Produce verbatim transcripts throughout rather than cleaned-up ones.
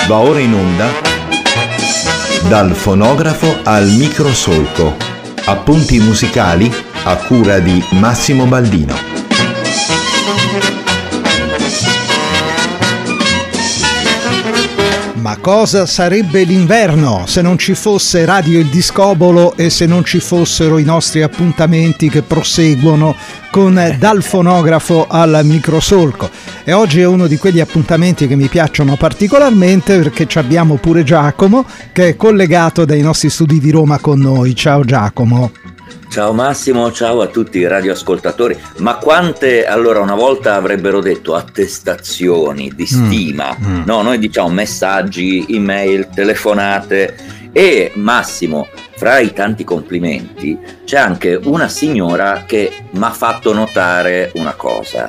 Va ora in onda Dal fonografo al microsolco. Appunti musicali a cura di Massimo Baldino. Ma cosa sarebbe l'inverno se non ci fosse Radio Il Discobolo e se non ci fossero i nostri appuntamenti che proseguono con Dal fonografo al microsolco? E oggi è uno di quegli appuntamenti che mi piacciono particolarmente perché ci abbiamo pure Giacomo che è collegato dai nostri studi di Roma con noi. Ciao Giacomo. Ciao Massimo, ciao a tutti i radioascoltatori. Ma quante, allora, una volta avrebbero detto attestazioni di stima, mm, mm. no? Noi diciamo messaggi, email, telefonate. E Massimo, fra i tanti complimenti c'è anche una signora che mi ha fatto notare una cosa.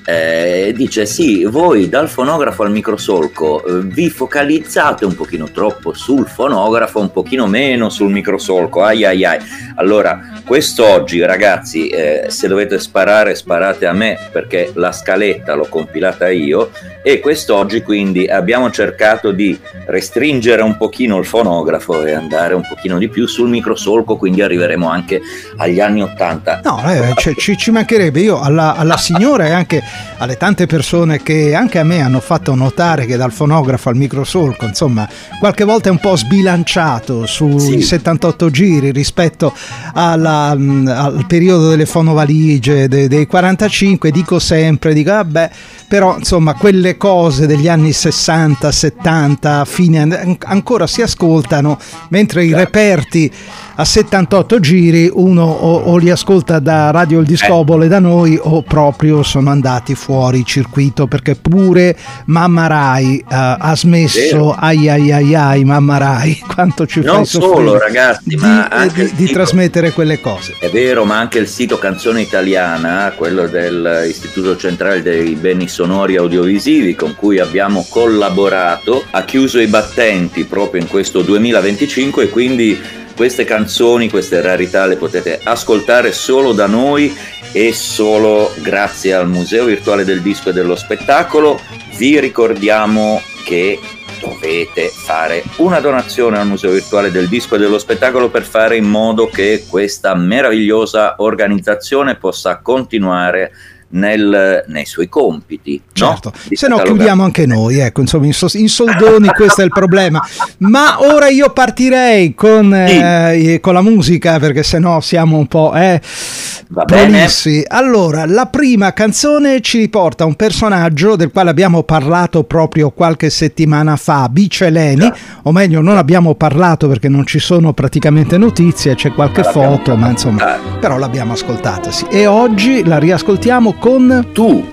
Eh, dice: sì, voi dal fonografo al microsolco eh, vi focalizzate un pochino troppo sul fonografo, un pochino meno sul microsolco. Ai ai ai. Allora, quest'oggi ragazzi, eh, se dovete sparare sparate a me perché la scaletta l'ho compilata io, e quest'oggi quindi abbiamo cercato di restringere un pochino il fonografo e andare un pochino di più sul microsolco, quindi arriveremo anche agli anni ottanta. No, eh, cioè, ci, ci mancherebbe. Io alla, alla signora e anche alle tante persone che anche a me hanno fatto notare che dal fonografo al microsolco, insomma, qualche volta è un po' sbilanciato sui sì. settantotto giri rispetto alla, al periodo delle fonovaligie dei, dei quarantacinque. Dico sempre, dico vabbè, però insomma quelle cose degli anni sessanta settanta fine ancora si ascoltano, mentre i reperti a settantotto giri uno o, o li ascolta da Radio Il Discobolo e da noi, o proprio sono andati fuori circuito, perché pure Mamma Rai uh, ha smesso. Ai ai ai ai Mamma Rai, quanto ci non fai solo ragazzi di, ma eh, anche di, di sito, trasmettere quelle cose. È vero, ma anche il sito Canzone Italiana, quello dell'Istituto Centrale dei Beni Sonori Audiovisivi con cui abbiamo collaborato, ha chiuso i battenti proprio in questo duemilaventicinque, e quindi queste canzoni, queste rarità le potete ascoltare solo da noi e solo grazie al Museo Virtuale del Disco e dello Spettacolo. Vi ricordiamo che dovete fare una donazione al Museo Virtuale del Disco e dello Spettacolo per fare in modo che questa meravigliosa organizzazione possa continuare Nel, nei suoi compiti, certo, no? Se no chiudiamo anche noi, ecco, insomma, in, so, in soldoni questo è il problema. Ma ora io partirei con, eh, con la musica, perché se no siamo un po' eh, va bene. Allora, la prima canzone ci riporta un personaggio del quale abbiamo parlato proprio qualche settimana fa, Bicceleni, ja. o meglio non abbiamo parlato perché non ci sono praticamente notizie, c'è qualche ma foto, ma insomma, però l'abbiamo ascoltata, sì. E oggi la riascoltiamo con Tu.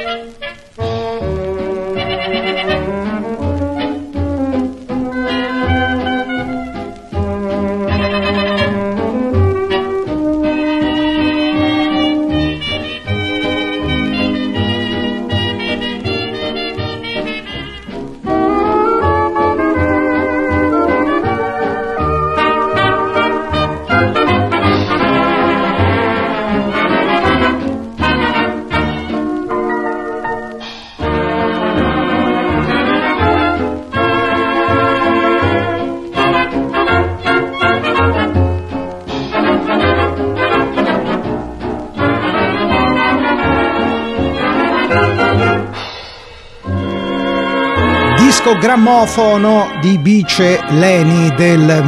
Grammofono di Bice Leni del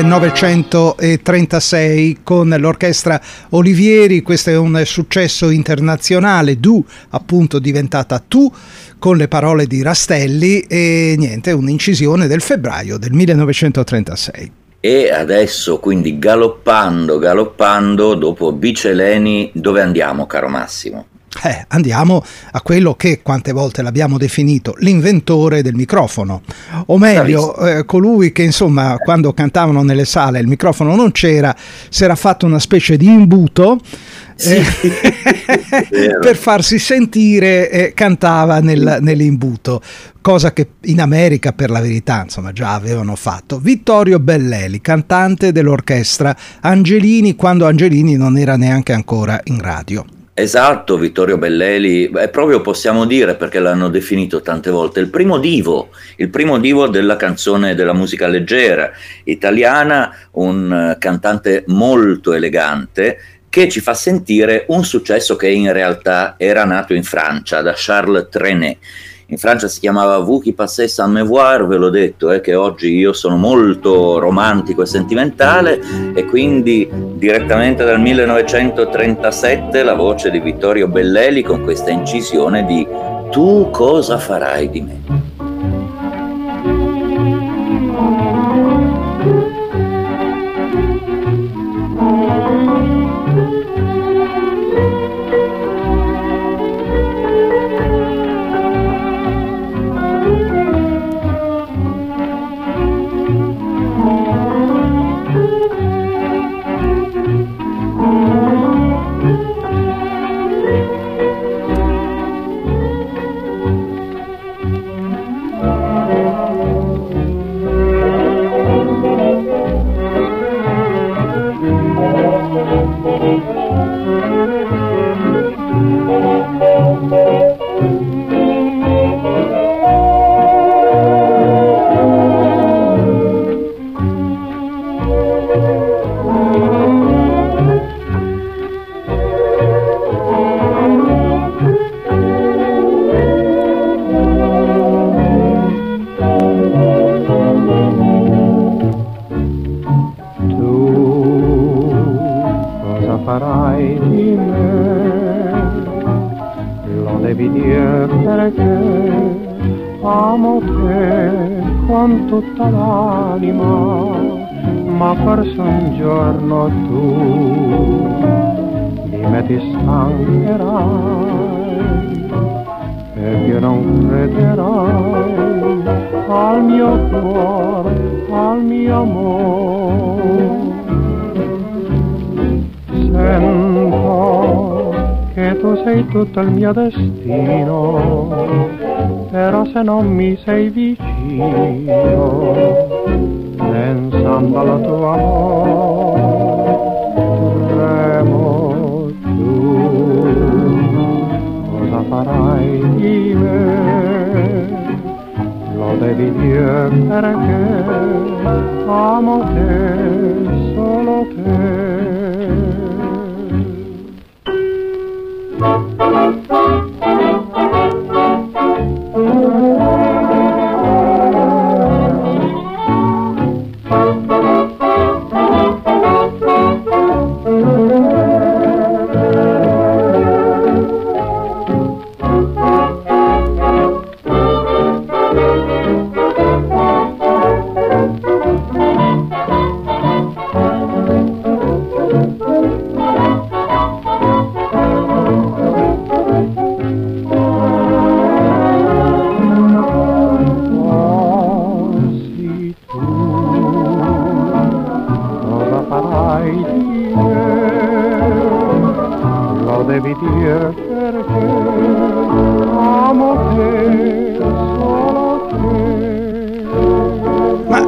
millenovecentotrentasei con l'orchestra Olivieri. Questo è un successo internazionale, Du appunto diventata Tu, con le parole di Rastelli, e niente, un'incisione del febbraio del millenovecentotrentasei. E adesso, quindi, galoppando, galoppando, dopo Bice Leni, dove andiamo, caro Massimo? Eh, andiamo a quello che quante volte l'abbiamo definito l'inventore del microfono, o meglio eh, colui che insomma quando cantavano nelle sale il microfono non c'era, si era fatto una specie di imbuto, sì, eh, per farsi sentire, eh, cantava nel, nell'imbuto, cosa che in America per la verità insomma già avevano fatto. Vittorio Belleli, cantante dell'orchestra Angelini, quando Angelini non era neanche ancora in radio. Esatto, Vittorio Belleli, è proprio, possiamo dire, perché l'hanno definito tante volte, il primo divo, il primo divo della canzone, della musica leggera italiana, un cantante molto elegante che ci fa sentire un successo che in realtà era nato in Francia da Charles Trenet. In Francia si chiamava Vous qui passez sans me voir, ve l'ho detto, eh, che oggi io sono molto romantico e sentimentale, e quindi direttamente dal millenovecentotrentasette la voce di Vittorio Belleli con questa incisione di Tu cosa farai di me? Tutta l'anima, ma forse un giorno tu di me ti stancherai e che non crederai al mio cuore, al mio amore. Sento che tu sei tutto il mio destino, però se non mi sei vicino, pensando al tuo amore, tremo. Tu cosa farai di me? Lo devi dire perché amo te, solo te.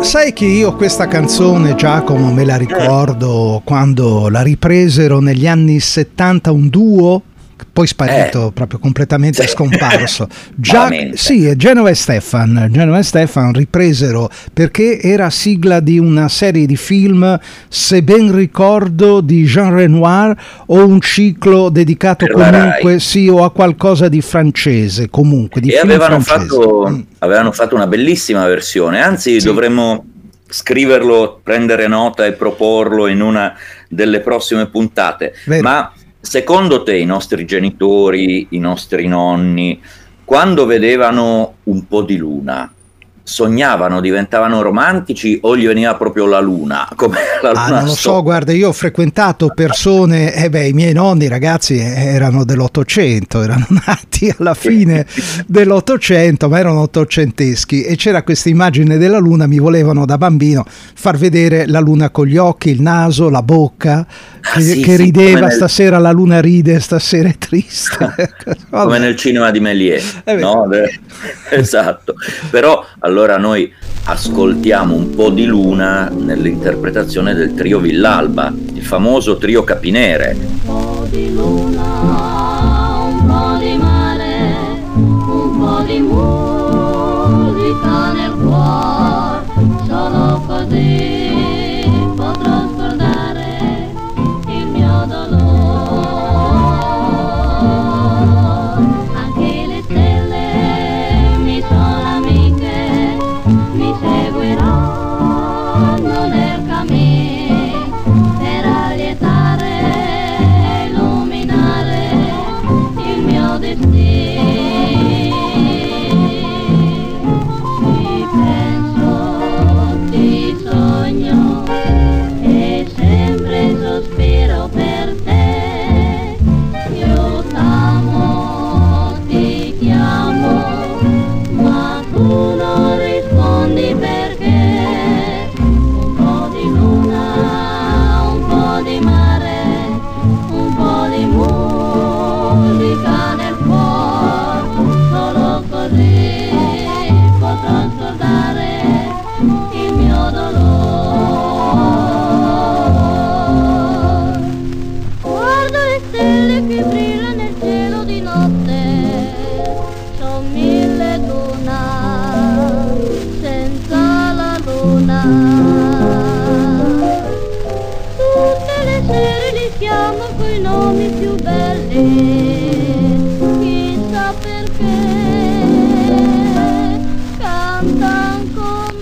Sai che io questa canzone, Giacomo, me la ricordo quando la ripresero negli anni settanta, un duo, poi sparito, eh. proprio completamente sì. scomparso. Gia- sì, Genova e Stefan. Genova e Stefan ripresero perché era sigla di una serie di film, se ben ricordo, di Jean Renoir, o un ciclo dedicato per comunque sì o a qualcosa di francese, comunque di e film avevano francese. fatto, mm. avevano fatto una bellissima versione, anzi sì. dovremmo scriverlo, prendere nota e proporlo in una delle prossime puntate. Vero. Ma secondo te i nostri genitori, i nostri nonni, quando vedevano un po' di luna, sognavano, diventavano romantici o gli veniva proprio la luna? Come la luna ah, non lo so, guarda, io ho frequentato persone, eh beh, i miei nonni, ragazzi, erano dell'Ottocento, erano nati alla fine dell'Ottocento, ma erano ottocenteschi, e c'era questa immagine della luna, mi volevano da bambino far vedere la luna con gli occhi, il naso, la bocca, che, ah, sì, che sì, rideva, nel... stasera la luna ride, stasera è triste. Come nel cinema di Méliès, eh no? Esatto, però allora noi ascoltiamo un po' di luna nell'interpretazione del trio Villalba, il famoso trio Capinere. Un po' di luna, un po' di mare, un po' di musica nel cuore, solo così potrò scordare il mio dolore. Anche le stelle mi sono amiche, mi seguiranno nel cammino per allietare e illuminare il mio destino. Ti penso, ti sogno e sempre sospiro per te. Io t'amo, ti chiamo, ma tu non rispondi perché. Un po' di luna, un po' di mare, un po' di musica nel cuore, solo così potrò scordare il mio dolore. Guardo le stelle che brillano nel cielo di notte, son mille luna senza la luna. Tutte le sere li chiamo coi nomi più belli, chissà perché cantan con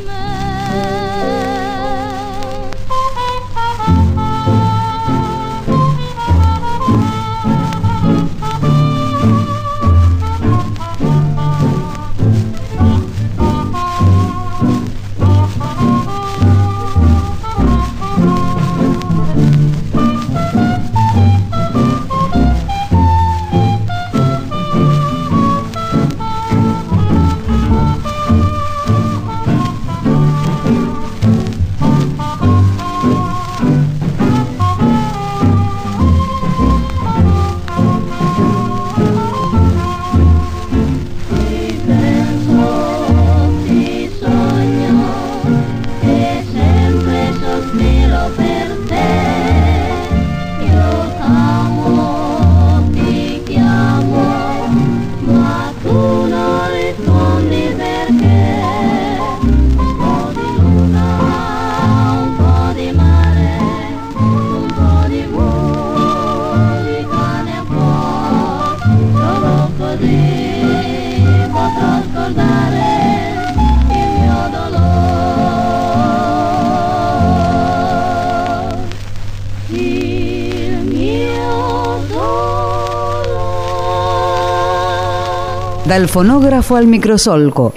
Dal fonografo al microsolco.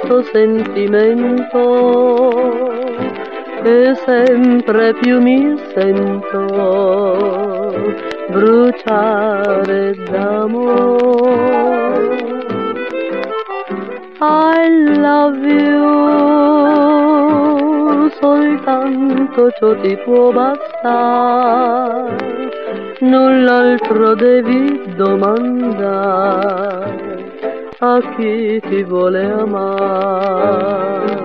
tanto sentimento e sempre più mi sento bruciare d'amore. I love you, soltanto ciò ti può bastare, null'altro devi domandare a chi ti vuole amare.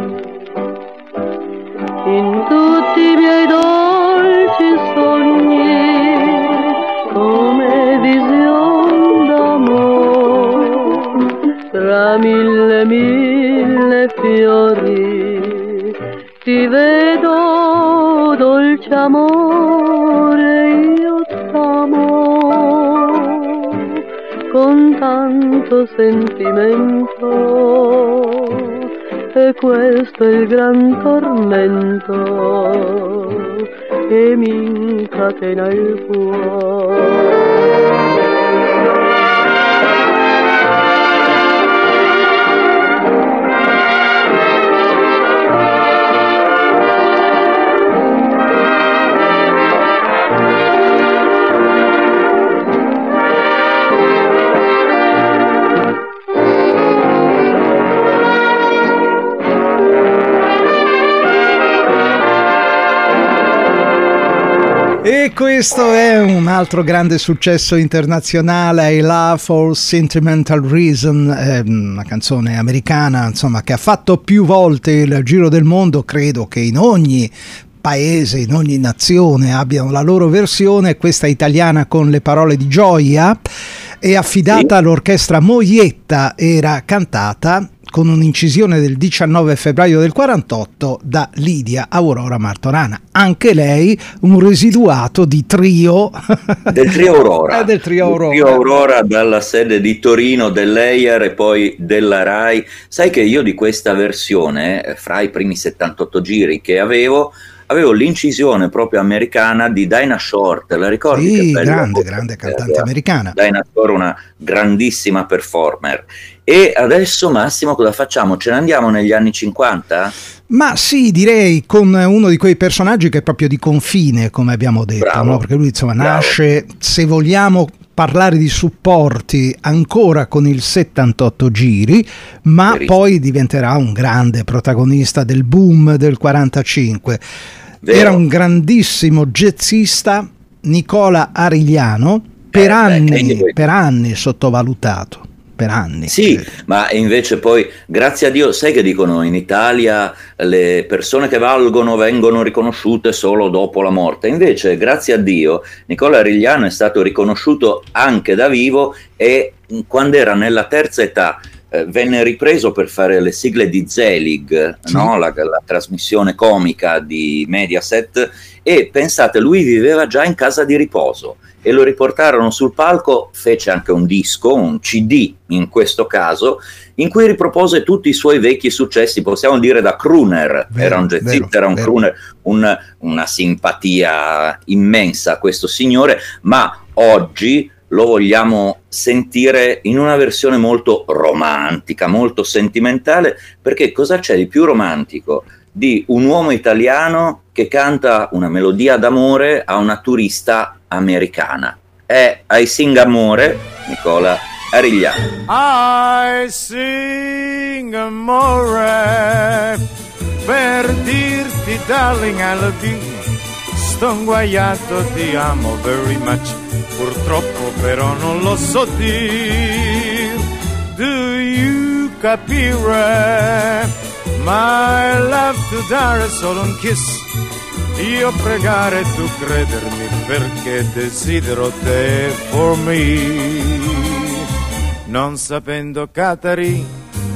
In tutti i miei dolci sogni, come vision d'amore, tra mille mille fiori, ti vedo dolce amore, io t'amo con tanto sentimento, e questo è il gran tormento che mi incatena il cuore. E questo è un altro grande successo internazionale, I Love for Sentimental Reason, eh, una canzone americana, insomma, che ha fatto più volte il giro del mondo. Credo che in ogni paese, in ogni nazione abbiano la loro versione. Questa italiana con le parole di Gioia è affidata sì. all'orchestra Moietta, era cantata con un'incisione del diciannove febbraio del quarantotto da Lidia Aurora Martorana, anche lei un residuato di trio del trio Aurora, eh, del trio Aurora. Trio Aurora dalla sede di Torino dell'E I A R e poi della Rai. Sai che io di questa versione, fra i primi settantotto giri che avevo, avevo l'incisione proprio americana di Dinah Shore, te la ricordi? Sì, che bella grande, grande cantante americana. Dinah Shore, una grandissima performer. E adesso, Massimo, cosa facciamo? Ce ne andiamo negli anni cinquanta? Ma sì, direi con uno di quei personaggi che è proprio di confine, come abbiamo detto, no? Perché lui insomma Bravo. nasce, se vogliamo parlare di supporti, ancora con il settantotto giri, ma Verissimo. poi diventerà un grande protagonista del boom del quarantacinque. Vero. Era un grandissimo jazzista, Nicola Arigliano, per, eh, anni, beh, per anni sottovalutato. Per anni. Sì, ma invece poi, grazie a Dio, sai che dicono in Italia le persone che valgono vengono riconosciute solo dopo la morte. Invece, grazie a Dio, Nicola Arigliano è stato riconosciuto anche da vivo, e quando era nella terza età eh, venne ripreso per fare le sigle di Zelig, sì. no? la, la trasmissione comica di Mediaset, e pensate, lui viveva già in casa di riposo e lo riportarono sul palco, fece anche un disco, un C D in questo caso, in cui ripropose tutti i suoi vecchi successi, possiamo dire da crooner, vero, era un jazzista, era un vero. crooner, un, una simpatia immensa questo signore, ma oggi lo vogliamo sentire in una versione molto romantica, molto sentimentale, perché cosa c'è di più romantico di un uomo italiano che canta una melodia d'amore a una turista americana? È I Sing Amore, Nicola Arigliano. I sing amore per dirti darling I love you, sto inguaiato, ti amo very much, purtroppo però non lo so dir. Do you capire? My love to dare solo un kiss, io pregare tu credermi, perché desidero te for me. Non sapendo Catari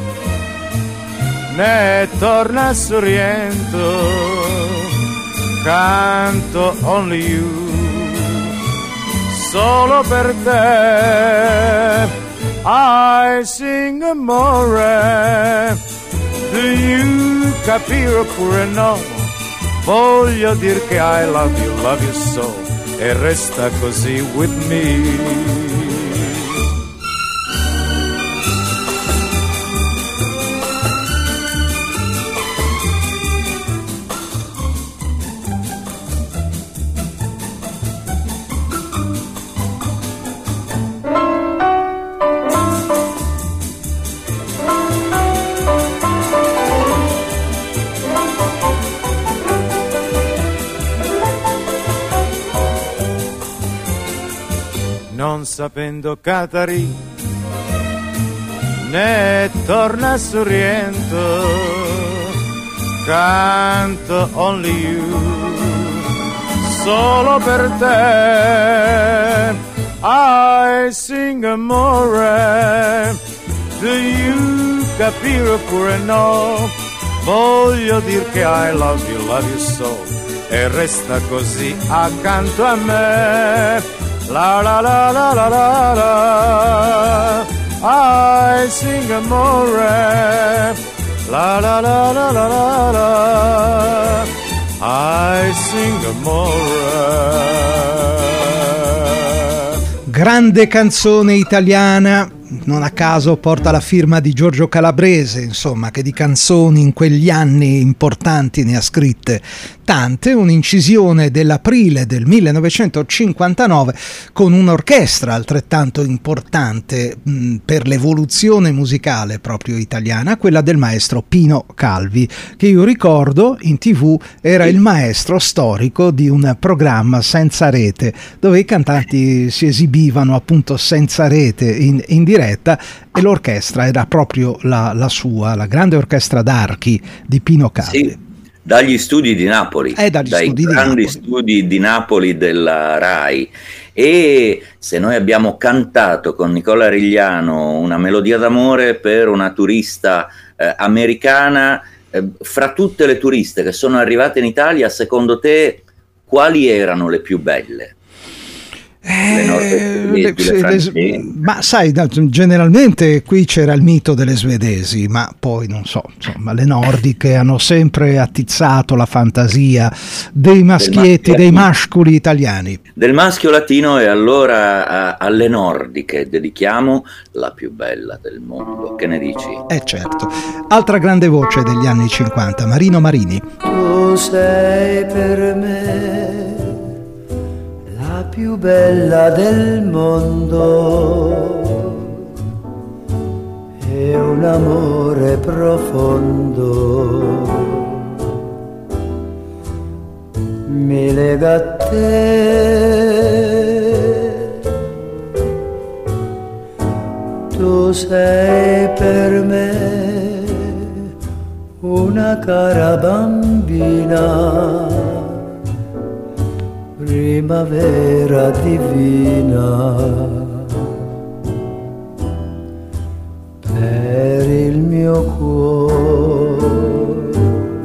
né torna sorriento, canto only you, solo per te. I sing amore, do you capire oppure no? Voglio dir che I love you, love you so, e resta così with me. non sapendo Catari, ne torna sorriento, canto Only You, solo per te. I sing amore, do you capire pure no? Voglio dir che I love you, love you so, e resta così accanto a me. La la la la la la la, I sing amore, la la la la la la la, I sing amore. Grande canzone italiana, non a caso porta la firma di Giorgio Calabrese, insomma, che di canzoni in quegli anni importanti ne ha scritte tante. Un'incisione dell'aprile del millenovecentocinquantanove con un'orchestra altrettanto importante mh, per l'evoluzione musicale proprio italiana, quella del maestro Pino Calvi, che io ricordo in tv era il maestro storico di un programma senza rete, dove i cantanti si esibivano appunto senza rete in, in diretta, e l'orchestra era proprio la, la sua, la grande orchestra d'archi di Pino Calvi. Sì, dagli studi di Napoli, eh, dagli dai studi grandi di studi di Napoli della RAI. E se noi abbiamo cantato con Nicola Rigliano una melodia d'amore per una turista eh, americana, eh, fra tutte le turiste che sono arrivate in Italia, secondo te quali erano le più belle? Le Eh, svedesi, le le, ma sai, generalmente qui c'era il mito delle svedesi, ma poi non so, insomma, le nordiche hanno sempre attizzato la fantasia dei maschietti, dei mascoli italiani. Del maschio latino, e allora a, alle nordiche dedichiamo la più bella del mondo. Che ne dici? Eh certo. Altra grande voce degli anni cinquanta, Marino Marini. Tu sei per me la più bella del mondo, è un amore profondo, mi lega a te. Tu sei per me una cara bambina, primavera divina, per il mio cuore.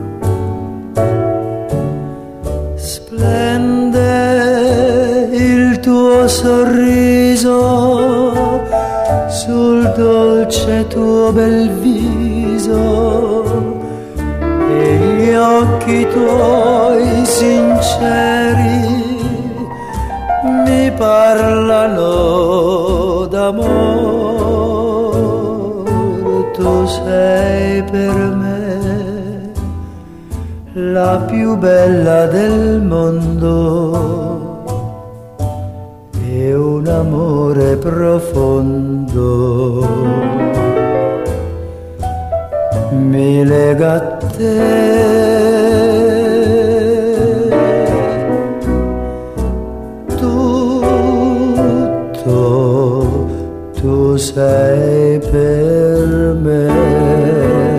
Splende il tuo sorriso sul dolce tuo bel viso, e gli occhi tuoi sinceri mi parlano d'amore. Tu sei per me la più bella del mondo, è un amore profondo, mi lega a te. Tu sei per me.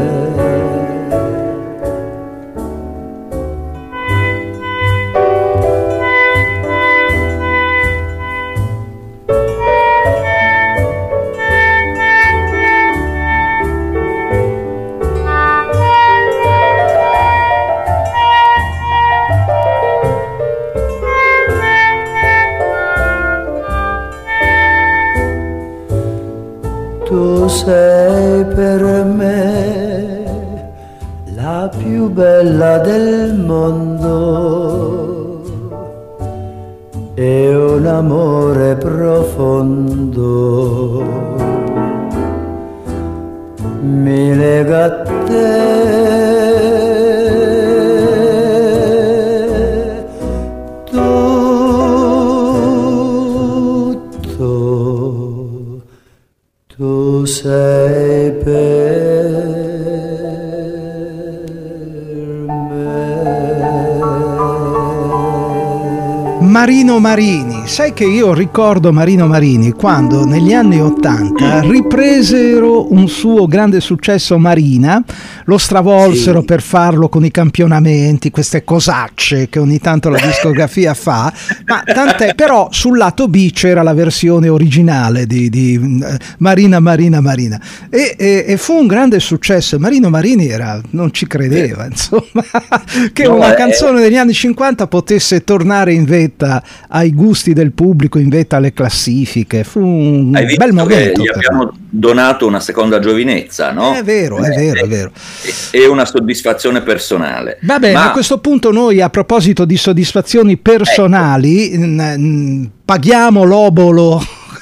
Tu sei per me la più bella del mondo, è un amore profondo, mi lega a te. Tutto tu sei per me. Marino Marini. Sai che io ricordo Marino Marini quando negli anni ottanta ripresero un suo grande successo, Marina, lo stravolsero sì. per farlo con i campionamenti, queste cosacce che ogni tanto la discografia fa, ma tant'è, però sul lato B c'era la versione originale di, di Marina Marina Marina e, e, e fu un grande successo. Marino Marini era, non ci credeva, insomma, che no, una eh, canzone degli anni cinquanta potesse tornare in vetta ai gusti del pubblico, in vetta alle classifiche. Fu un bel momento. Gli abbiamo donato una seconda giovinezza, no? È vero, è vero, è vero. E una soddisfazione personale. Va bene, Ma... a questo punto noi, a proposito di soddisfazioni personali, ecco. n- n- paghiamo l'obolo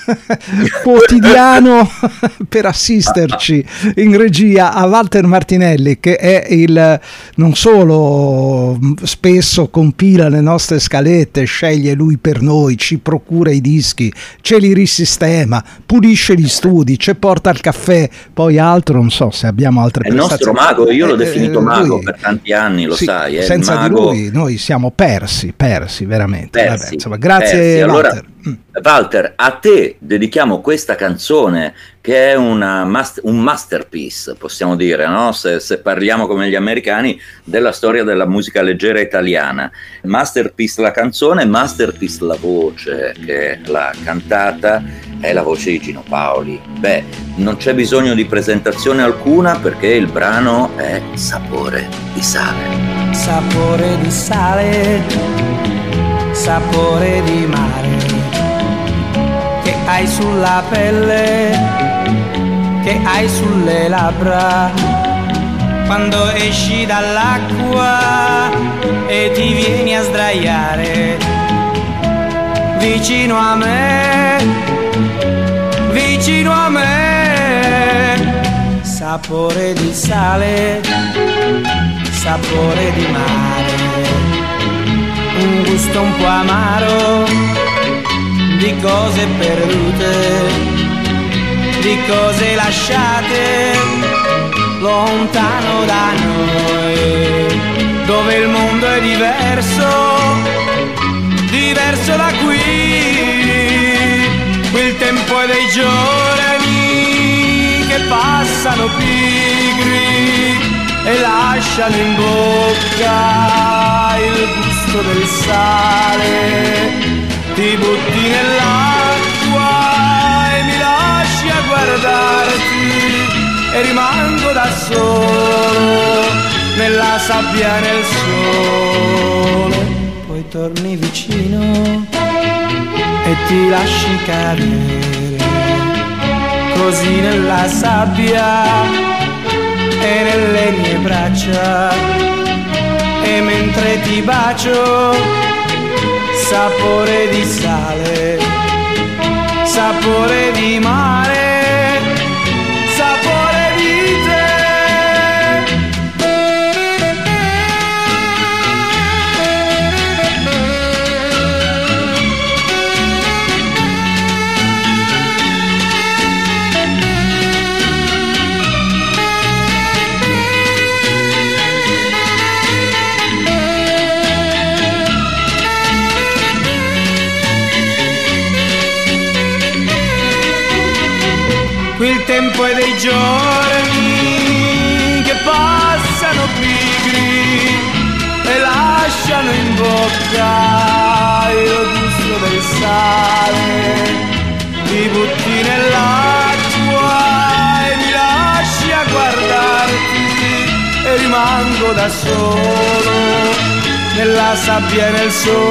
quotidiano per assisterci in regia a Walter Martinelli, che è il non solo spesso compila le nostre scalette, sceglie lui per noi, ci procura i dischi, ce li risistema, pulisce gli studi, ci porta al caffè, poi altro non so se abbiamo altre è il nostro mago, io l'ho eh, definito eh, mago lui, per tanti anni, lo sì, sai, è senza il mago... di lui noi siamo persi persi veramente. persi, Vabbè, insomma, grazie persi. Walter. Allora, Walter, a te dedichiamo questa canzone che è una mas- un masterpiece, possiamo dire, no? Se, se parliamo come gli americani della storia della musica leggera italiana. Masterpiece la canzone, masterpiece la voce che l'ha cantata, è la voce di Gino Paoli. Beh, non c'è bisogno di presentazione alcuna perché il brano è Sapore di sale. Sapore di sale, sapore di mare, che hai sulla pelle, che hai sulle labbra, quando esci dall'acqua e ti vieni a sdraiare vicino a me, vicino a me. Sapore di sale, sapore di mare, un gusto un po' amaro di cose perdute, di cose lasciate lontano da noi, dove il mondo è diverso, diverso da qui. Qui il tempo è dei giorni che passano pigri e lasciano in bocca il gusto del sale. Ti butti nell'acqua e mi lasci a guardarti e rimango da solo nella sabbia e nel sole. Poi torni vicino e ti lasci cadere così nella sabbia e nelle mie braccia, e mentre ti bacio sapore di sale, sapore di mare, sapore di te. Il tempo è dei giorni che passano pigri e lasciano in bocca il gusto del sale. Ti butti nell'acqua e mi lasci a guardarti e rimango da solo nella sabbia e nel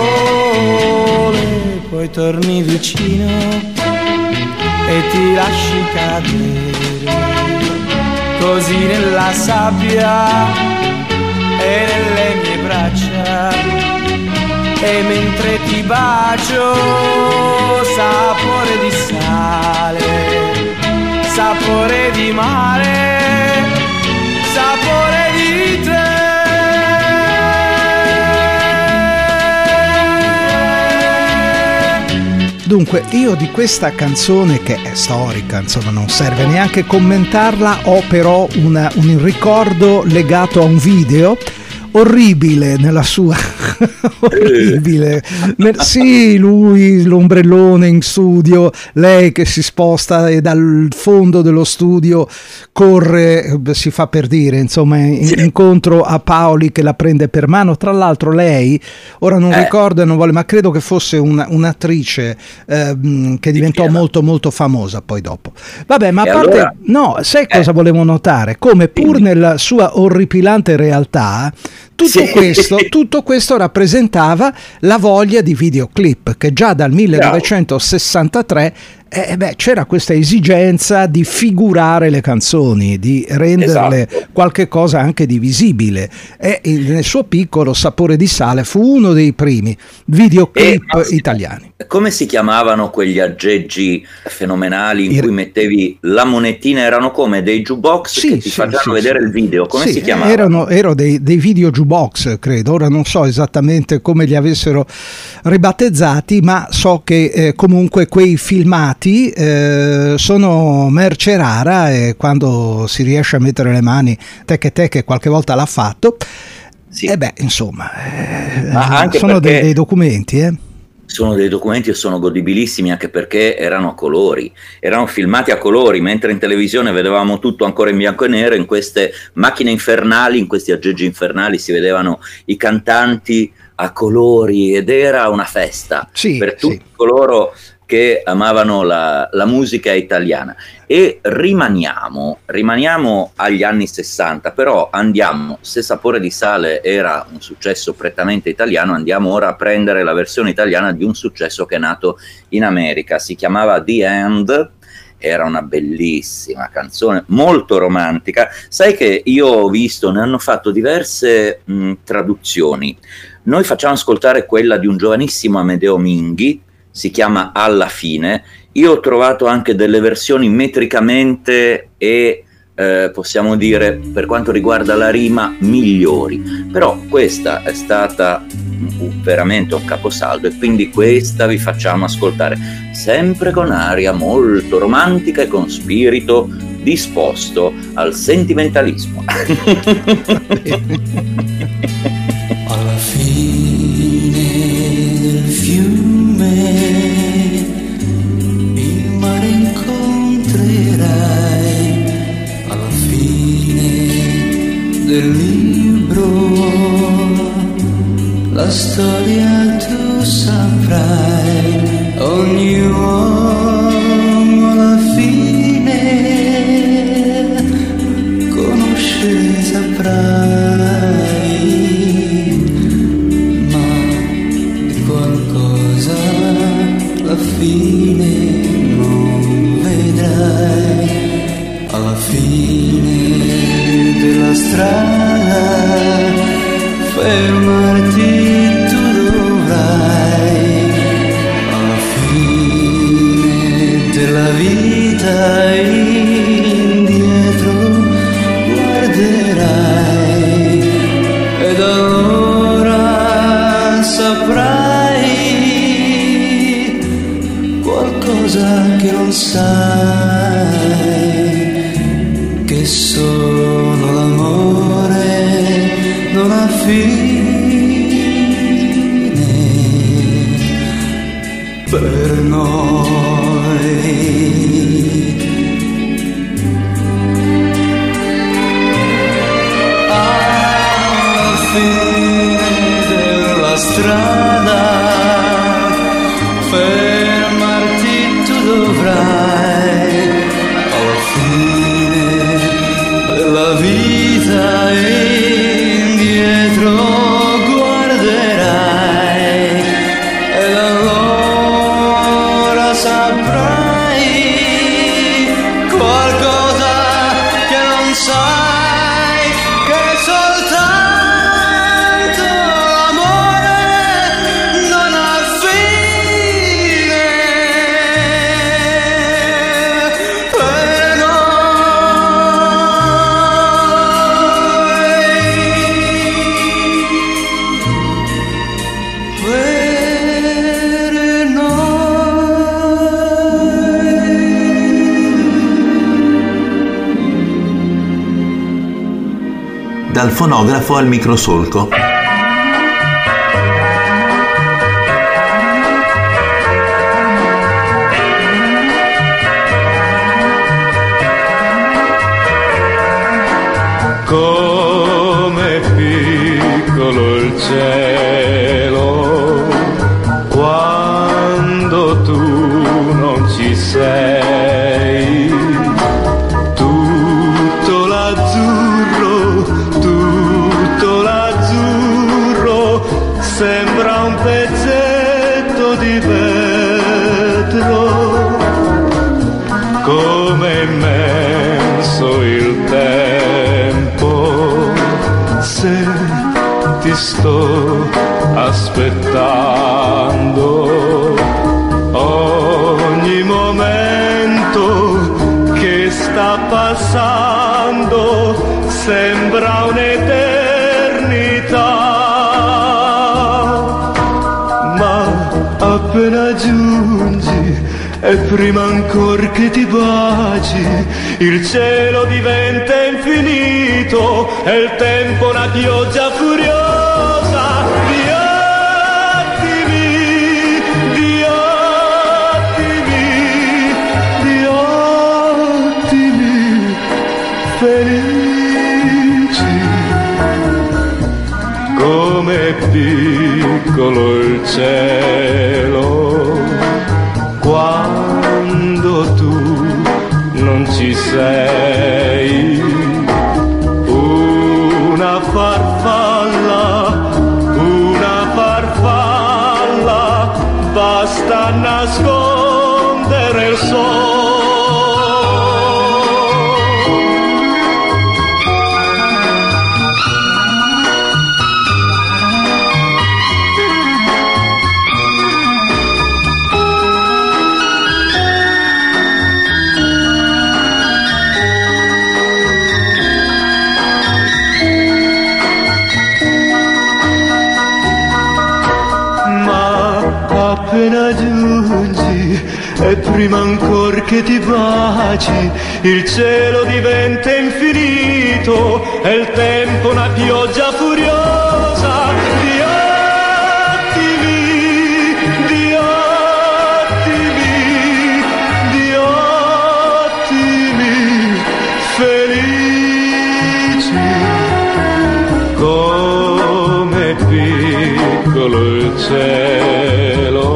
sole. Poi torni vicino e ti lasci cadere così nella sabbia e nelle mie braccia, e mentre ti bacio sapore di sale, sapore di mare, sapore di te. Dunque, io di questa canzone, che è storica, insomma non serve neanche commentarla, ho però una, un ricordo legato a un video, orribile nella sua orribile sì, lui l'ombrellone in studio, lei che si sposta e dal fondo dello studio corre, si fa per dire, insomma, in, incontro a Paoli che la prende per mano. Tra l'altro lei, ora non eh. ricordo e non vuole, ma credo che fosse una, un'attrice eh, che diventò molto molto famosa poi dopo. Vabbè, ma a e parte allora? No, sai eh. cosa volevo notare? Come pur nella sua orripilante realtà tutto, sì. questo, tutto questo rappresentava la voglia di videoclip che già dal millenovecentosessantatré eh, beh, c'era questa esigenza di figurare le canzoni, di renderle esatto. qualche cosa anche di visibile, e nel suo piccolo Sapore di sale fu uno dei primi videoclip e, italiani. Come si chiamavano quegli aggeggi fenomenali in I... cui mettevi la monetina? Erano come dei jukebox sì, che ti sì, facevano sì, vedere sì. il video, come sì, si chiamavano? Erano, erano dei, dei video jukebox, credo, ora non so esattamente come li avessero ribattezzati, ma so che eh, comunque quei filmati Eh, sono merce rara, e quando si riesce a mettere le mani teche teche, qualche volta l'ha fatto, sì. e beh insomma eh, anche sono dei, dei documenti eh. sono dei documenti e sono godibilissimi, anche perché erano a colori, erano filmati a colori, mentre in televisione vedevamo tutto ancora in bianco e nero. In queste macchine infernali, in questi aggeggi infernali, si vedevano i cantanti a colori ed era una festa sì, per tutti sì. coloro che amavano la, la musica italiana. E rimaniamo, rimaniamo agli anni sessanta, però andiamo, se Sapore di sale era un successo prettamente italiano, andiamo ora a prendere la versione italiana di un successo che è nato in America, si chiamava The End, era una bellissima canzone, molto romantica. Sai che io ho visto, ne hanno fatto diverse mh, traduzioni. Noi facciamo ascoltare quella di un giovanissimo Amedeo Minghi, si chiama Alla fine. Io ho trovato anche delle versioni metricamente e eh, possiamo dire, per quanto riguarda la rima, migliori, però questa è stata un, veramente un caposaldo, e quindi questa vi facciamo ascoltare, sempre con aria molto romantica e con spirito disposto al sentimentalismo. Alla fine del fiume il mare incontrerai, alla fine del libro la storia tu saprai, ogni uomo alla fine conoscere saprai. Alla fine non vedrai, alla fine della strada fermarti tu dovrai, alla fine della vita indietro guarderai, ed allora saprai qualcosa che non sai, che solo l'amore non ha fine per noi. Alla fine della strada fermarti tu dovrai, alla fine della vita indietro guarderai, ed allora saprai qualcosa che non sai, che soltanto l'amore non ha fine per noi, per noi. dal fonografo al microsolco. Come piccolo il cielo quando tu non ci sei, tutto l'azzurro, tutto l'azzurro sembra un pezzetto di vetro, come immenso il tempo, se ti sto aspettando, ogni momento che sta passando sembra un'eternità, ma appena giungi e prima ancor che ti baci, il cielo diventa infinito e il tempo una pioggia furiosa di attimi, di attimi, di attimi felici. Come piccolo il cielo quando tu non ci sei, una farfalla, una farfalla, basta nascondere il sole. Appena giungi e prima ancor che ti baci, il cielo diventa infinito e il tempo una pioggia furiosa di attimi, di attimi, di attimi felici. Come piccolo il cielo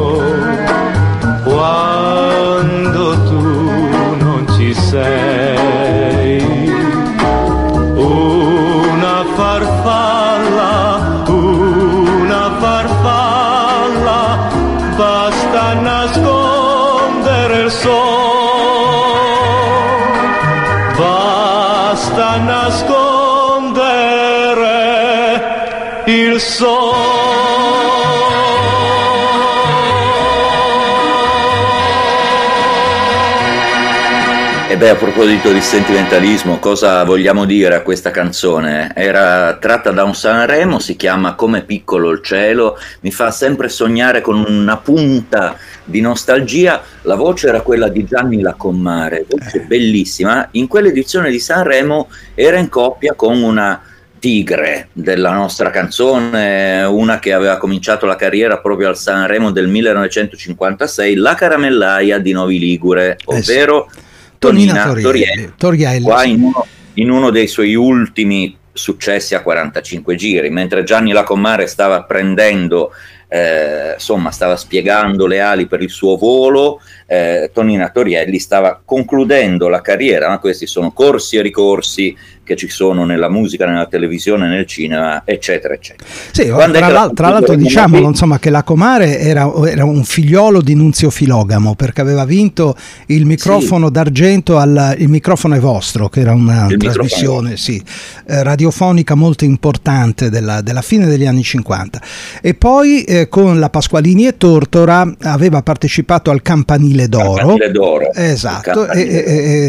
quando tu non ci sei, una farfalla, una farfalla, basta nascondere il sole, basta nascondere il sole. E beh, a proposito di sentimentalismo, cosa vogliamo dire a questa canzone? Era tratta da un Sanremo, si chiama Come piccolo il cielo, mi fa sempre sognare con una punta di nostalgia. La voce era quella di Gianni Lacommare, voce bellissima. In quell'edizione di Sanremo era in coppia con una tigre della nostra canzone, una che aveva cominciato la carriera proprio al Sanremo del millenovecentocinquantasei, la caramellaia di Novi Ligure, ovvero Tonina, Tonina Torielli, Torielli qua in uno, in uno dei suoi ultimi successi a quarantacinque giri, mentre Gianni Lacommare stava prendendo, eh, insomma stava spiegando le ali per il suo volo, eh, Tonina Torielli stava concludendo la carriera, ma questi sono corsi e ricorsi che ci sono nella musica, nella televisione, nel cinema, eccetera, eccetera. Sì, tra, l'al- tra l'altro diciamolo, insomma, che Lacommare era, era un figliolo di Nunzio Filogamo, perché aveva vinto il microfono sì. d'argento al Il microfono è vostro, che era una il trasmissione sì, eh, radiofonica molto importante della, della fine degli anni cinquanta. E poi eh, con la Pasqualini e Tortora aveva partecipato al Campanile d'Oro. Campanile d'Oro. Esatto, Campanile e, e, e,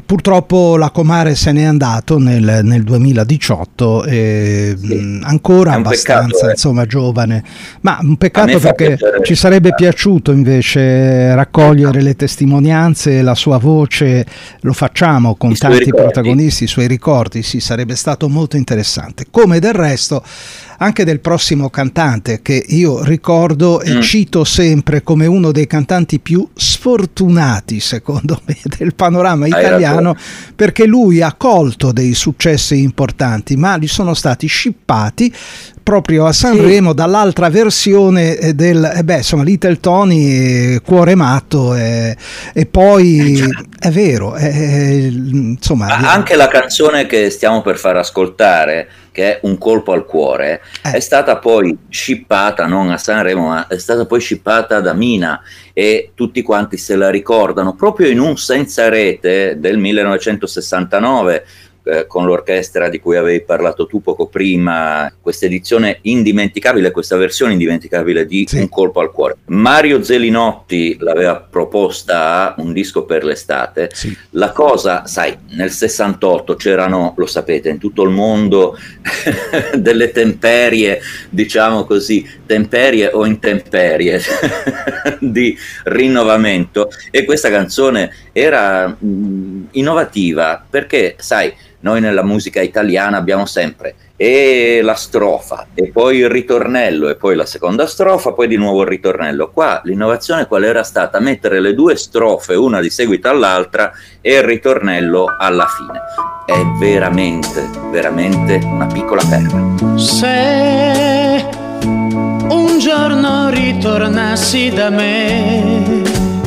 Purtroppo la Comare se n'è andato nel, nel duemiladiciotto, e, sì. mh, ancora abbastanza peccato, eh. insomma giovane, ma un peccato perché piacere. Ci sarebbe piaciuto invece raccogliere le testimonianze, la sua voce, lo facciamo con I tanti protagonisti, i suoi ricordi, sì, sarebbe stato molto interessante, come del resto anche del prossimo cantante che io ricordo e mm. cito sempre come uno dei cantanti più sfortunati secondo me del panorama italiano, perché lui ha colto dei successi importanti ma li sono stati scippati proprio a Sanremo sì. dall'altra versione del eh beh insomma Little Tony, Cuore matto, e, e poi è vero è, insomma anche la canzone che stiamo per far ascoltare, che è Un colpo al cuore, eh. è stata poi scippata non a Sanremo, ma è stata poi scippata da Mina, e tutti quanti se la ricordano proprio in un senza rete del millenovecentosessantanove, eh, con l'orchestra di cui avevi parlato tu poco prima, questa edizione indimenticabile, questa versione indimenticabile di sì. Un colpo al cuore. Mario Zelinotti l'aveva proposta a Un disco per l'estate. Sì. La cosa, sai, nel sessantotto c'erano, lo sapete, in tutto il mondo delle temperie, diciamo così, temperie o intemperie di rinnovamento, e questa canzone era mh, innovativa perché, sai, noi nella musica italiana abbiamo sempre e la strofa e poi il ritornello e poi la seconda strofa, poi di nuovo il ritornello. Qua l'innovazione qual era stata? Mettere le due strofe una di seguito all'altra e il ritornello alla fine. È veramente, veramente una piccola perla. Se un giorno ritornassi da me,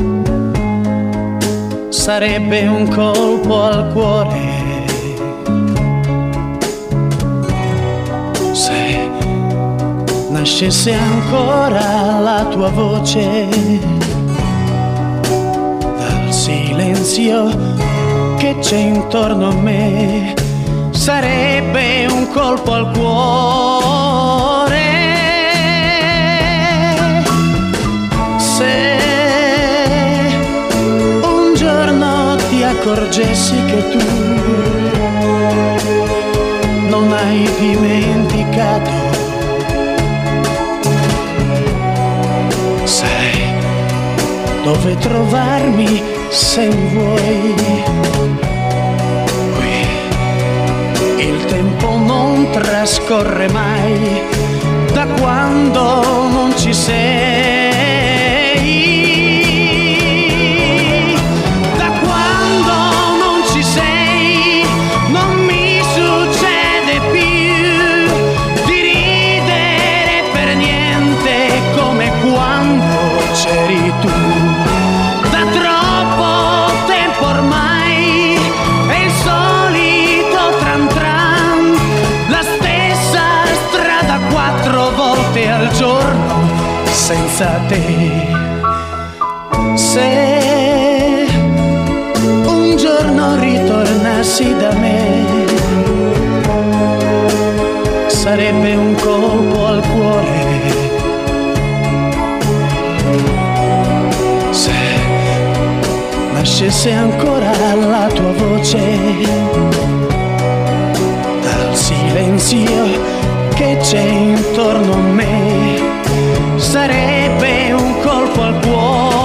sarebbe un colpo al cuore. Se nascesse ancora la tua voce dal silenzio che c'è intorno a me, sarebbe un colpo al cuore. Se un giorno ti accorgessi che tu non hai dimenticato, sai dove trovarmi se vuoi. Qui il tempo non trascorre mai da quando non ci sei. Da quando non ci sei non mi succede più di ridere per niente come quando c'eri tu. Da troppo tempo ormai è il solito tran tran, la stessa strada quattro volte al giorno senza te. Se un giorno ritornassi da me, sarebbe un colpo al cuore. Se nascesse ancora la tua voce dal silenzio che c'è intorno a me, sarebbe un colpo al cuore.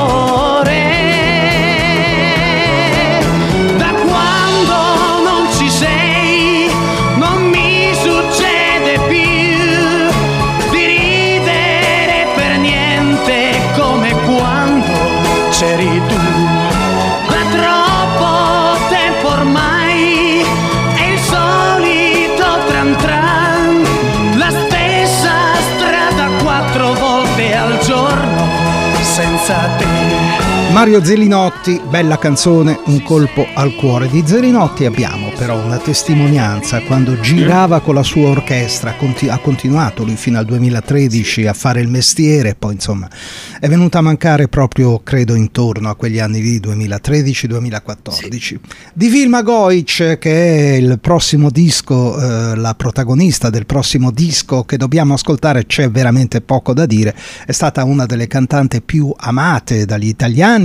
Da quando non ci sei non mi succede più di ridere per niente come quando c'eri tu. Da troppo tempo ormai è il solito tran tran, la stessa strada quattro volte al giorno senza te. Mario Zelinotti, bella canzone, Un colpo al cuore. Di Zelinotti abbiamo però una testimonianza quando girava con la sua orchestra, ha continuato lui fino al duemilatredici a fare il mestiere, poi insomma è venuta a mancare proprio credo intorno a quegli anni lì, duemilatredici duemilaquattordici. Sì. Di Vilma Goic, che è il prossimo disco, eh, la protagonista del prossimo disco che dobbiamo ascoltare, c'è veramente poco da dire, è stata una delle cantanti più amate dagli italiani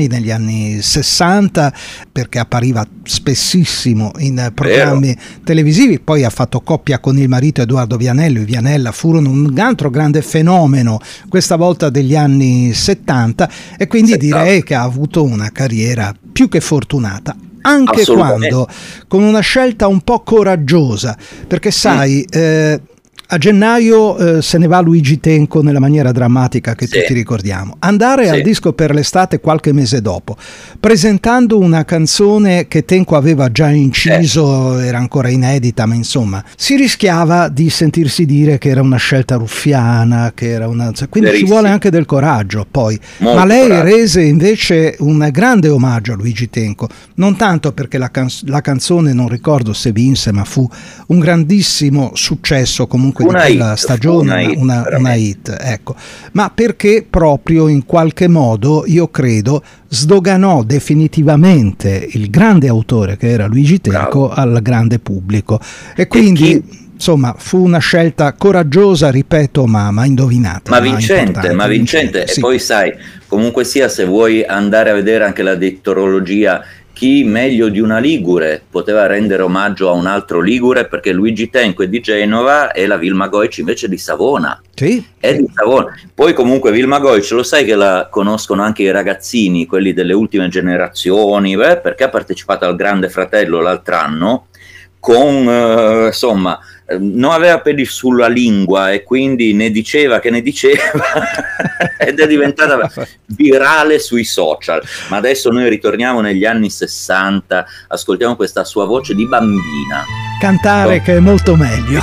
Giovanni negli anni sessanta, perché appariva spessissimo in programmi Vero. televisivi, poi ha fatto coppia con il marito Edoardo Vianello. I Vianella furono un altro grande fenomeno, questa volta degli anni settanta, e quindi settanta. direi che ha avuto una carriera più che fortunata, anche quando con una scelta un po' coraggiosa, perché sai, mm. eh, a gennaio eh, se ne va Luigi Tenco nella maniera drammatica che sì. tutti ricordiamo. Andare sì. al disco per l'estate qualche mese dopo, presentando una canzone che Tenco aveva già inciso, eh. era ancora inedita, ma insomma si rischiava di sentirsi dire che era una scelta ruffiana, che era una... quindi Verissimo. ci vuole anche del coraggio poi. Molto ma lei coraggio. rese invece un grande omaggio a Luigi Tenco, non tanto perché la, can- la canzone, non ricordo se vinse, ma fu un grandissimo successo comunque di quella hit, stagione, una, una, una hit, ecco, ma perché proprio in qualche modo, io credo, sdoganò definitivamente il grande autore che era Luigi Tenco Bravo. al grande pubblico, e quindi e chi... insomma fu una scelta coraggiosa, ripeto, ma, ma indovinata, ma vincente, ma vincente, vincente. Sì. E poi sai, comunque sia, se vuoi andare a vedere anche la dettorologia, chi meglio di una ligure poteva rendere omaggio a un altro ligure, perché Luigi Tenco è di Genova e la Vilma Goic invece di Savona. Sì. È di Savona. Poi comunque Vilma Goic, lo sai che la conoscono anche i ragazzini, quelli delle ultime generazioni, beh, perché ha partecipato al Grande Fratello l'altro anno con, eh, insomma, non aveva peli sulla lingua e quindi ne diceva che ne diceva ed è diventata virale sui social. Ma adesso noi ritorniamo negli anni sessanta, ascoltiamo questa sua voce di bambina cantare, oh. che è molto meglio.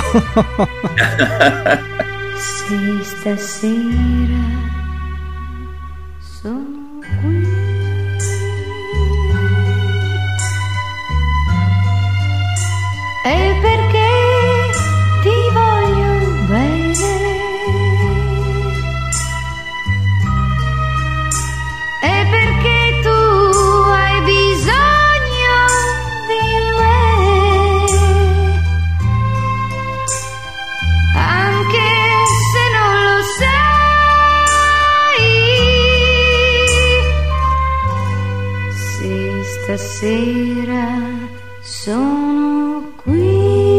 Se stasera sono qui, è perché ti voglio bene, è perché tu hai bisogno di me, anche se non lo sai, se stasera sono qui.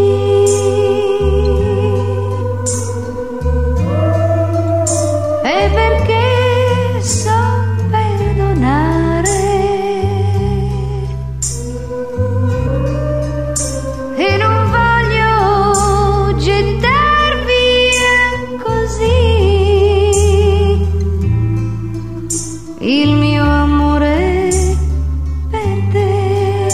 Il mio amore per te.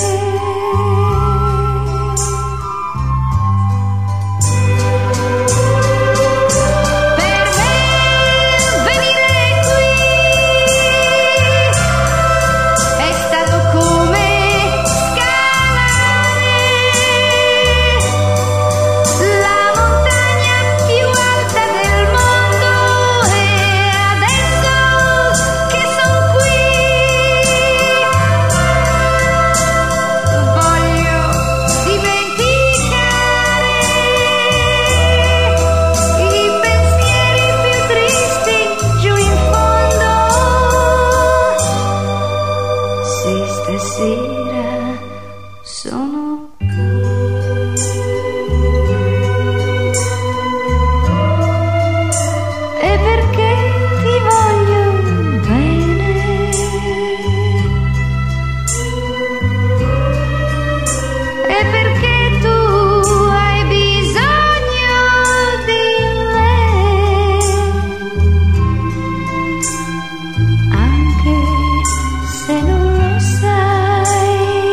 se non lo sai.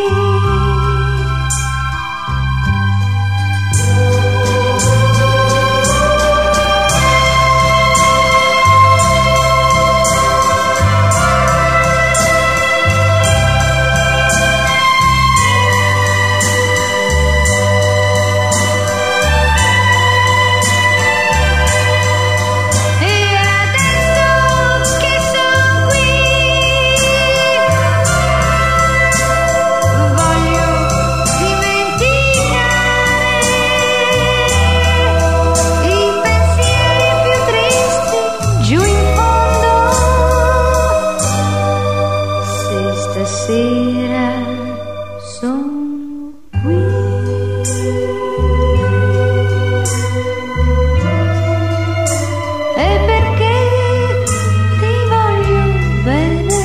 stasera sono qui. E perché ti voglio bene,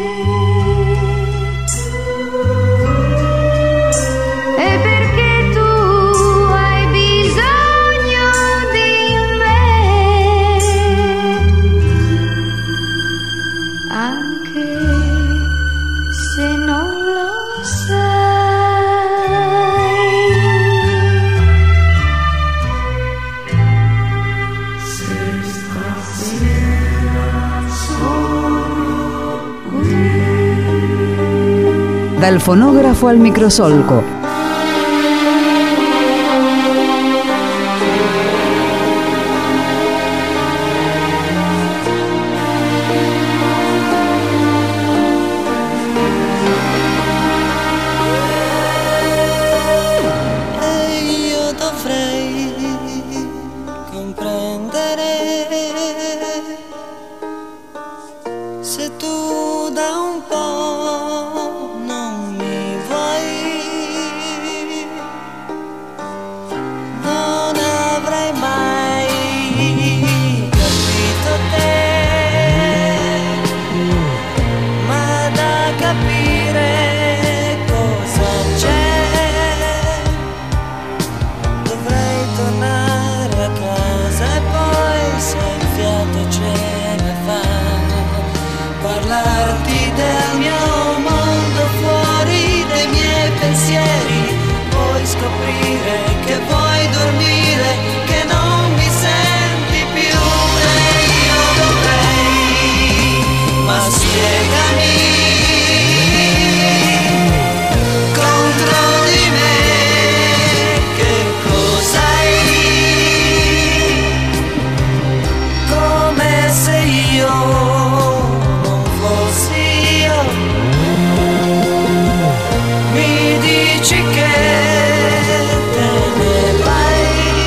e perché tu hai bisogno di me, anche se non lo sai. Se stasera sono qui. Dal fonografo al microsolco. Se tu da un po' non mi vuoi, non avrei mai capito te, ma da capire cosa c'è, dovrei tornare a casa e poi se il fiato ce ne fa parlarti del mio mondo fuori dei miei pensieri, puoi scoprire che vuoi dormire, che non mi senti più e io dovrei, ma spiegami contro di me che cos'hai, come se io mi dici che te ne vai,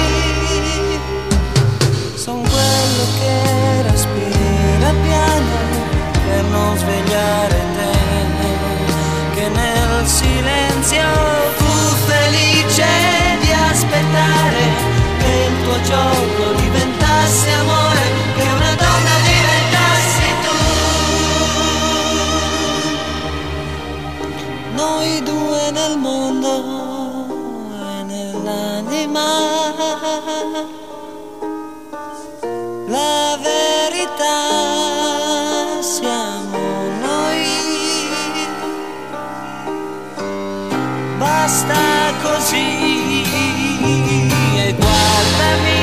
son quello che respira piano per non svegliare te, che nel silenzio fu felice di aspettare che il tuo gioco diventasse amore, che una donna diventassi tu. Noi due nel mondo e nell'anima, la verità siamo noi, basta così e guardami,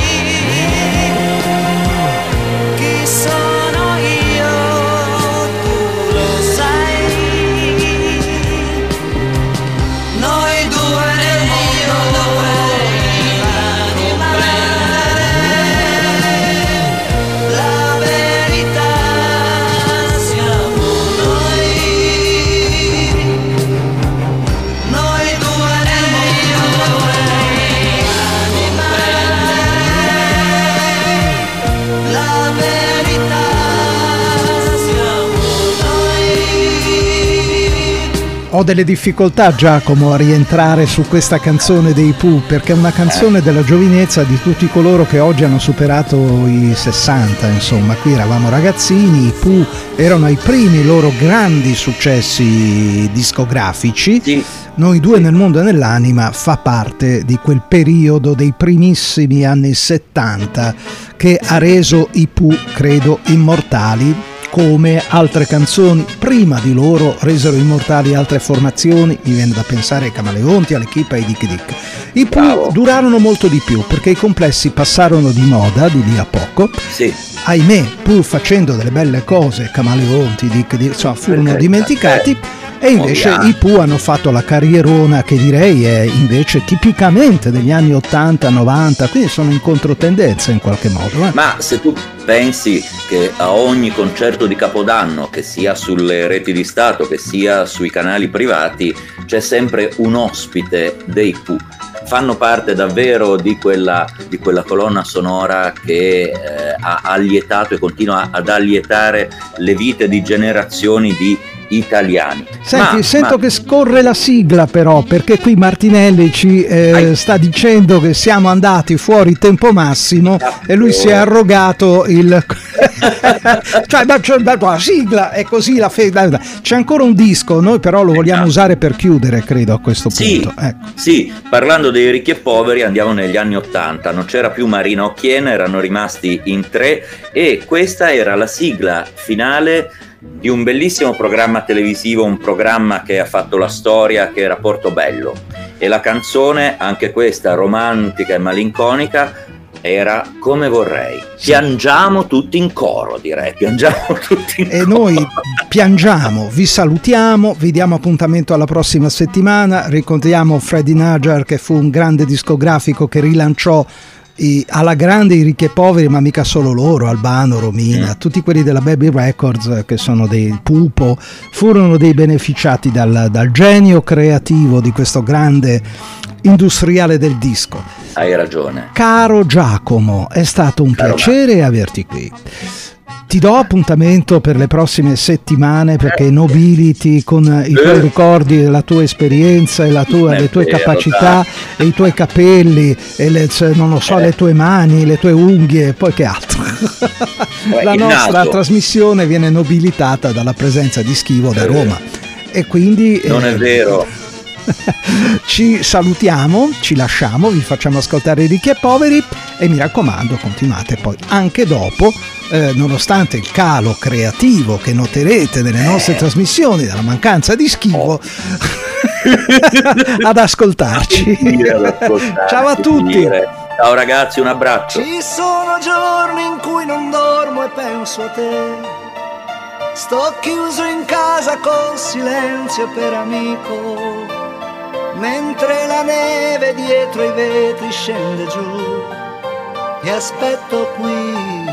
chi sono io, tu lo sai. Noi due nel mondo dovrei comprendere la verità, siamo noi. Noi due nel mondo dovrei comprendere la verità, siamo noi. Ho delle difficoltà, Giacomo, a rientrare su questa canzone dei Pooh, perché è una canzone della giovinezza di tutti coloro che oggi hanno superato i sessanta, insomma. Qui eravamo ragazzini, i Pooh erano ai primi loro grandi successi discografici. Sì. Noi due nel mondo e nell'anima fa parte di quel periodo dei primissimi anni settanta che ha reso i Pooh, credo, immortali, come altre canzoni prima di loro resero immortali altre formazioni. Mi viene da pensare ai Camaleonti, all'Equipa e ai Dick Dick. I Pooh Bravo. durarono molto di più perché i complessi passarono di moda di lì a poco. Sì. Ahimè, pur facendo delle belle cose, Camaleonti, Dick Dick, insomma, furono Perché, dimenticati. eh, E invece ovviamente. i Pooh hanno fatto la carrierona che direi è invece tipicamente degli anni ottanta novanta, quindi sono in controtendenza in qualche modo. Eh? Ma se tu pensi che a ogni concerto di Capodanno, che sia sulle reti di Stato, che sia sui canali privati, c'è sempre un ospite dei Pooh. Fanno parte davvero di quella, di quella colonna sonora che eh, ha allietato e continua ad allietare le vite di generazioni di italiani. Senti, ma, sento ma... che scorre la sigla però, perché qui Martinelli ci eh, sta dicendo che siamo andati fuori tempo massimo e lui si è arrogato il cioè, la sigla è così, la fe... c'è ancora un disco, noi però lo vogliamo usare per chiudere, credo, a questo punto. Sì, ecco. Sì, parlando dei ricchi e poveri andiamo negli anni ottanta, non c'era più Marina Occhiena, erano rimasti in tre e questa era la sigla finale di un bellissimo programma televisivo, un programma che ha fatto la storia, che era Portobello, e la canzone, anche questa romantica e malinconica, era Come vorrei. Piangiamo tutti in coro, direi, piangiamo tutti in e coro. Noi piangiamo, vi salutiamo, vi diamo appuntamento alla prossima settimana, ricordiamo Freddie Najar, che fu un grande discografico che rilanciò I, alla grande i ricchi e poveri, ma mica solo loro, Albano, Romina, mm. tutti quelli della Baby Records, che sono dei Pupo, furono dei beneficiati dal, dal genio creativo di questo grande industriale del disco. Hai ragione. Caro Giacomo, è stato un Caro piacere Marco. averti qui. Ti do appuntamento per le prossime settimane, perché nobiliti con i tuoi ricordi, la tua esperienza e la tua, le tue vero, capacità e i tuoi capelli e le, non lo so, eh. le tue mani, le tue unghie, poi che altro. La nostra naso. trasmissione viene nobilitata dalla presenza di Schivo da Roma e quindi non eh, è vero. ci salutiamo, ci lasciamo, vi facciamo ascoltare i ricchi e poveri e mi raccomando, continuate poi anche dopo, eh, nonostante il calo creativo che noterete nelle nostre trasmissioni dalla mancanza di Schivo, ad ascoltarci. Ciao a tutti. Ciao ragazzi, un abbraccio. Ci sono giorni in cui non dormo e penso a te. Sto chiuso in casa col silenzio per amico, mentre la neve dietro i vetri scende giù. Ti aspetto qui,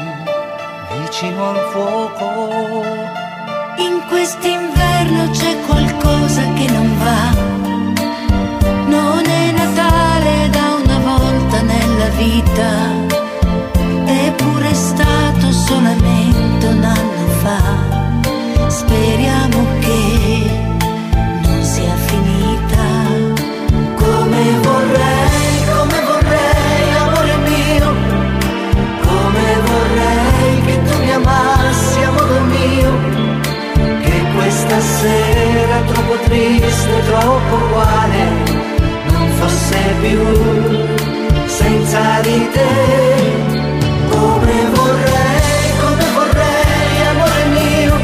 vicino al fuoco. In quest'inverno c'è qualcosa che non va. Non è Natale da una volta nella vita, eppure è stato solamente un anno fa. Speriamo che non sia finita. Come vorrei, come vorrei, amore mio, come vorrei che tu mi amassi a modo mio, che questa sera troppo triste, troppo uguale, non fosse più senza di te. Come vorrei, come vorrei, amore mio,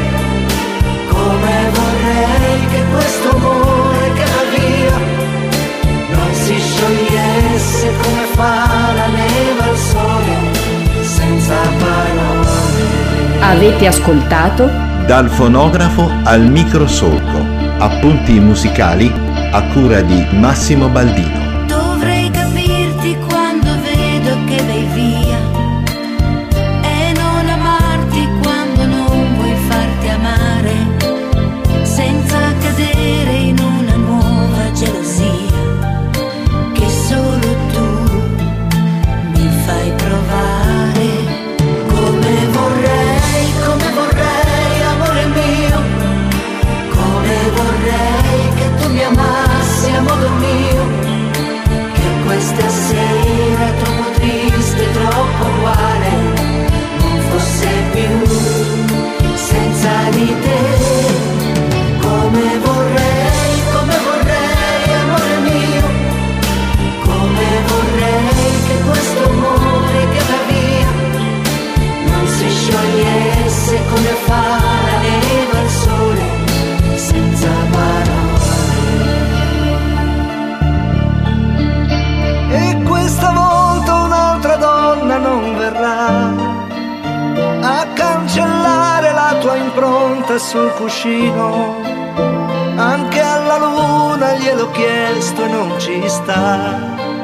come vorrei che questo amore che va via non si sciogliesse come fa la neve al sole, senza parole. Avete ascoltato Dal fonografo al microsolco, appunti musicali a cura di Massimo Baldino. Dovrei capirti quando vedo che vai via e non amarti quando non vuoi farti amare, senza cadere in una nuova gelosia che solo tu mi fai provare. Come vorrei, come vorrei, amore mio, come vorrei che tu mi amassi a modo mio, che questa sera troppo triste, troppo uguale, non fosse più senza di te. Come vorrei, come vorrei, amore mio, come vorrei che questo amore che va via non si sciogliesse come fa la neve al sole, senza parole. E questa volta un'altra donna non verrà a cancellare la tua impronta sul cuscino. Anche alla luna gliel'ho chiesto e non ci sta.